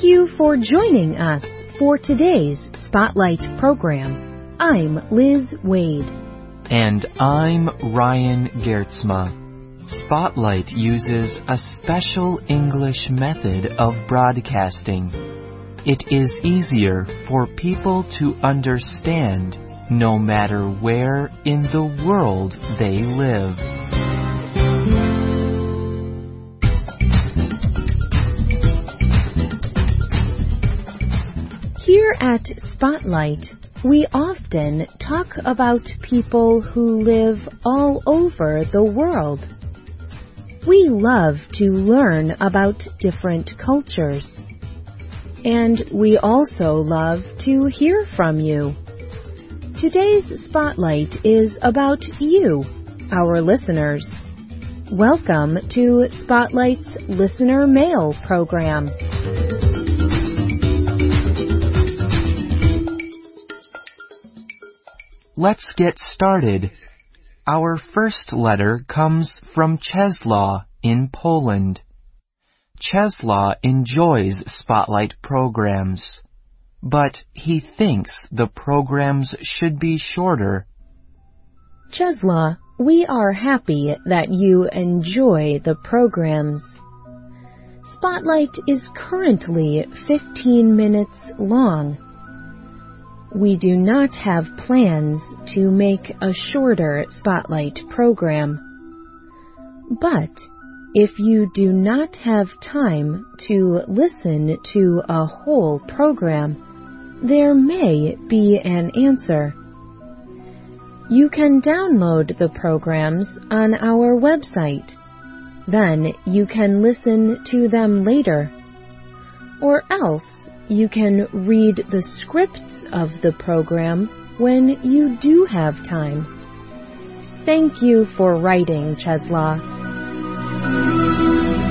you for joining us for today's Spotlight program. I'm Liz Wade. And I'm Ryan Geertsma. Spotlight uses a special English method of broadcasting. It is easier for people to understand no matter where in the world they live. Here at Spotlight, we often talk about people who live all over the world. We love to learn about different cultures. And we also love to hear from you. Today's Spotlight is about you, our listeners. Welcome to Spotlight's Listener Mail program. Let's get started. Our first letter comes from Czesław in Poland. Czesław enjoys Spotlight programs, but he thinks the programs should be shorter. Czesław, we are happy that you enjoy the programs. Spotlight is currently 15 minutes long. We do not have plans to make a shorter Spotlight program. But if you do not have time to listen to a whole program, there may be an answer. You can download the programs on our website. Then you can listen to them later. Or else you can read the scripts of the program when you do have time. Thank you for writing, Czesław.